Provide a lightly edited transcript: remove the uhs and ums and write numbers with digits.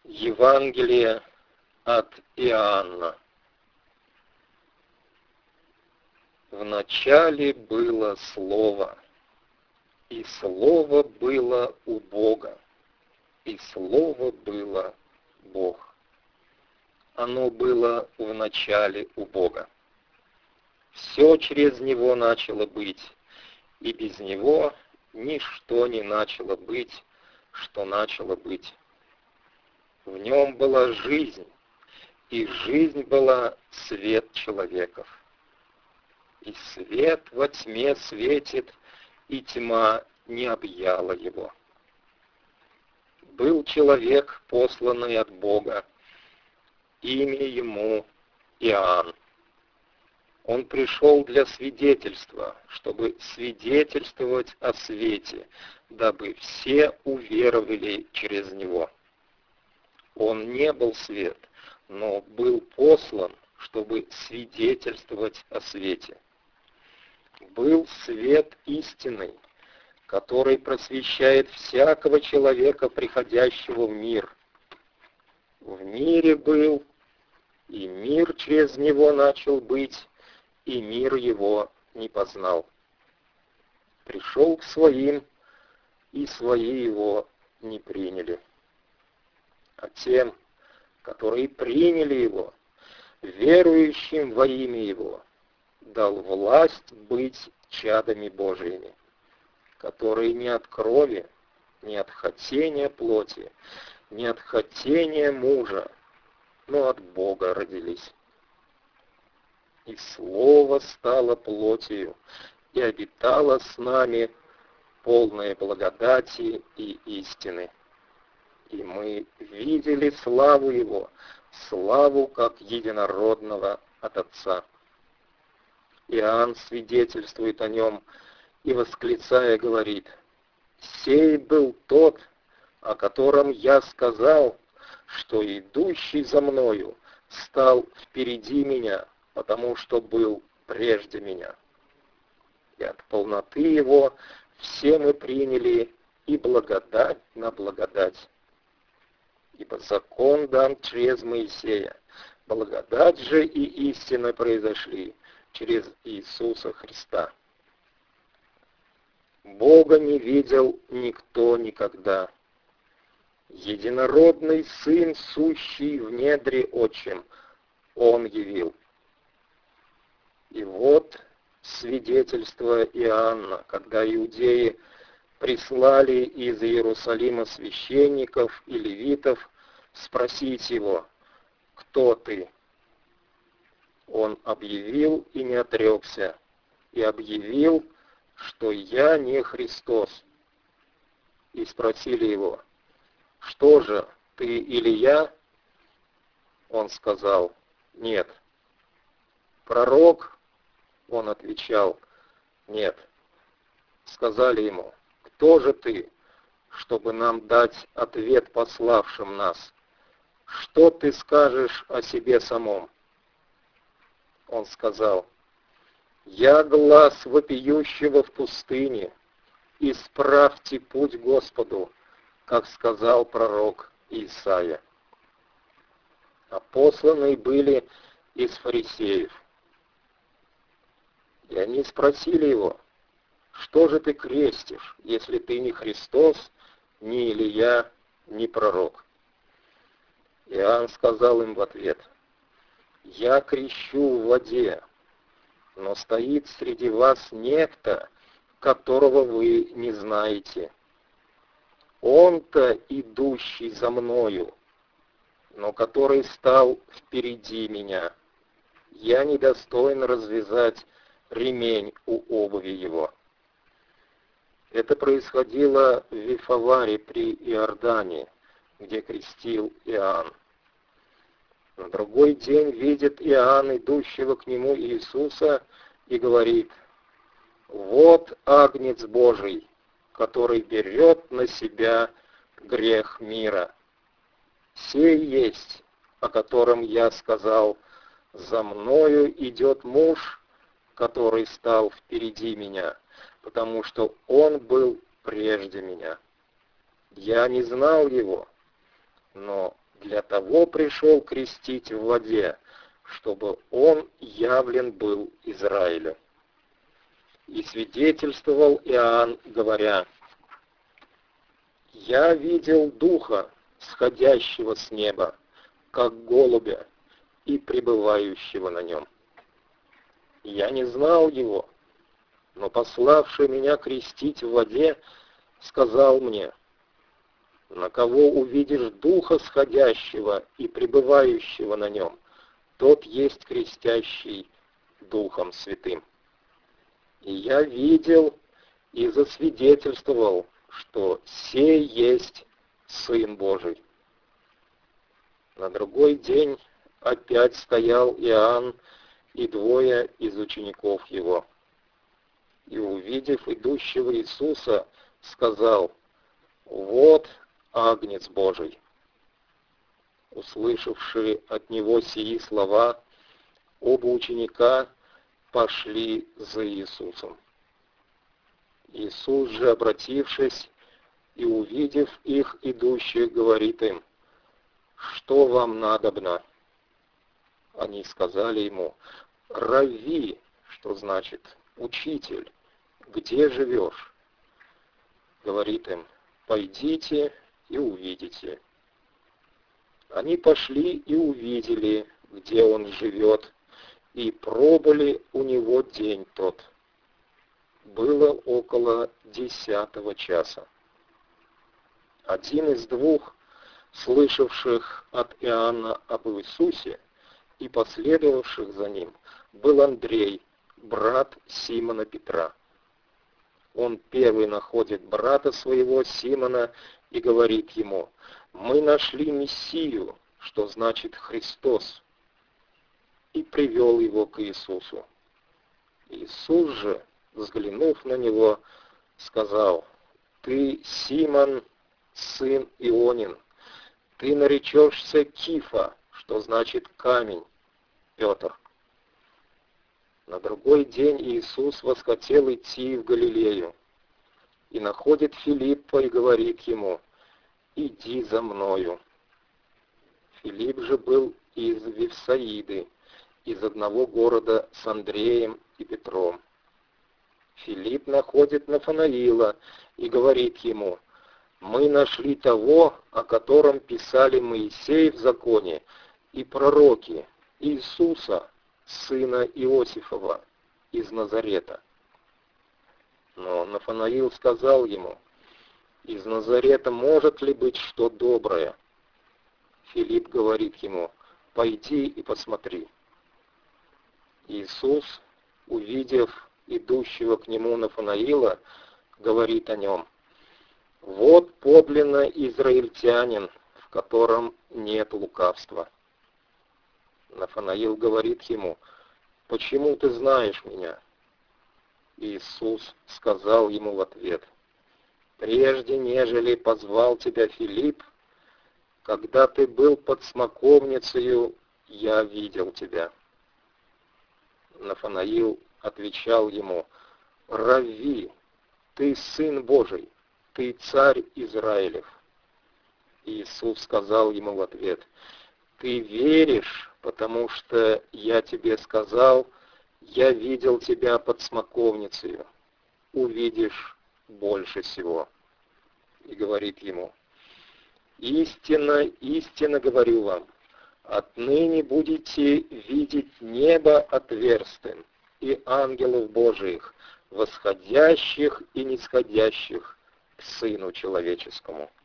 Евангелие от Иоанна. В начале было Слово, и Слово было у Бога, и Слово было Бог. Оно было в начале у Бога. Все через Него начало быть, и без Него ничто не начало быть, что начало быть. В Нем была жизнь, и жизнь была свет человеков. И свет во тьме светит, и тьма не объяла его. Был человек, посланный от Бога, имя ему Иоанн. Он пришел для свидетельства, чтобы свидетельствовать о свете, дабы все уверовали через него. Он не был свет, но был послан, чтобы свидетельствовать о свете. Был свет истинный, который просвещает всякого человека, приходящего в мир. В мире был, и мир через него начал быть, и мир его не познал. Пришел к своим, и свои его не приняли. А тем, которые приняли его, верующим во имя его, дал власть быть чадами Божиими, которые не от крови, не от хотения плоти, не от хотения мужа, но от Бога родились. И Слово стало плотью, и обитало с нами, полное благодати и истины. И мы видели славу Его, славу как единородного от Отца. Иоанн свидетельствует о Нем и, восклицая, говорит: «Сей был тот, о котором я сказал, что идущий за мною стал впереди меня, потому что был прежде меня. И от полноты Его все мы приняли и благодать на благодать. Ибо закон дан через Моисея, благодать же и истина произошли через Иисуса Христа. Бога не видел никто никогда. Единородный Сын, сущий в недре Отчим, Он явил». И вот свидетельство Иоанна, когда иудеи прислали из Иерусалима священников и левитов спросить его: «Кто ты?» Он объявил и не отрекся, и объявил, что «я не Христос». И спросили его: «Что же, ты Илия?» Он сказал: «Нет». «Пророк?» Он отвечал: «Нет». Сказали ему: «Кто же ты, чтобы нам дать ответ пославшим нас? Что ты скажешь о себе самом?» Он сказал: «Я глас вопиющего в пустыне, исправьте путь Господу, как сказал пророк Исаия». А посланные были из фарисеев. И они спросили его: «Что же ты крестишь, если ты не Христос, ни Илия, ни пророк?» Иоанн сказал им в ответ: «Я крещу в воде, но стоит среди вас некто, которого вы не знаете. Он-то идущий за мною, но который стал впереди меня. Я недостоин развязать ремень у обуви его». Это происходило в Вифаваре при Иордане, где крестил Иоанн. На другой день видит Иоанн идущего к нему Иисуса и говорит: «Вот Агнец Божий, который берет на себя грех мира. Сей есть, о котором я сказал: за мною идет муж, который стал впереди меня, потому что он был прежде меня. Я не знал его, но для того пришел крестить в воде, чтобы он явлен был Израилю. И свидетельствовал Иоанн, говоря: «Я видел Духа, сходящего с неба, как голубя, и пребывающего на нем. Я не знал его, но пославший меня крестить в воде сказал мне: на кого увидишь Духа сходящего и пребывающего на нем, тот есть крестящий Духом Святым. И я видел и засвидетельствовал, что сей есть Сын Божий». На другой день опять стоял Иоанн и двое из учеников его. И, увидев идущего Иисуса, сказал: «Вот Агнец Божий». Услышавшие от него сии слова, оба ученика пошли за Иисусом. Иисус же, обратившись и увидев их идущих, говорит им: «Что вам надобно?» Они сказали ему: «Равви», что значит «учитель, где живешь?» Говорит им: «Пойдите и увидите». Они пошли и увидели, где он живет, и пробыли у него день тот. Было около 10 часа. Один из двух, слышавших от Иоанна об Иисусе и последовавших за ним, был Андрей, брат Симона Петра. Он первый находит брата своего Симона и говорит ему: «Мы нашли Мессию», что значит Христос, и привел его к Иисусу. Иисус же, взглянув на него, сказал: «Ты, Симон, сын Ионин, ты наречешься Кифа», что значит камень, Петр. На другой день Иисус восхотел идти в Галилею, и находит Филиппа и говорит ему: «Иди за мною». Филипп же был из Вифсаиды, из одного города с Андреем и Петром. Филипп находит Нафанаила и говорит ему: «Мы нашли того, о котором писали Моисей в законе и пророки, Иисуса, сына Иосифова, из Назарета». Но Нафанаил сказал ему: «Из Назарета может ли быть что доброе?» Филипп говорит ему: «Пойди и посмотри». Иисус, увидев идущего к нему Нафанаила, говорит о нем: «Вот подлинно израильтянин, в котором нет лукавства». Нафанаил говорит ему: «Почему ты знаешь меня?» Иисус сказал ему в ответ: «Прежде нежели позвал тебя Филипп, когда ты был под смоковницею, я видел тебя». Нафанаил отвечал ему: «Равви, ты Сын Божий, ты Царь Израилев». Иисус сказал ему в ответ: «Ты веришь, потому что я тебе сказал: я видел тебя под смоковницею, увидишь больше всего». И говорит ему: «Истинно, истинно говорю вам, отныне будете видеть небо отверстым и ангелов Божиих, восходящих и нисходящих к Сыну Человеческому».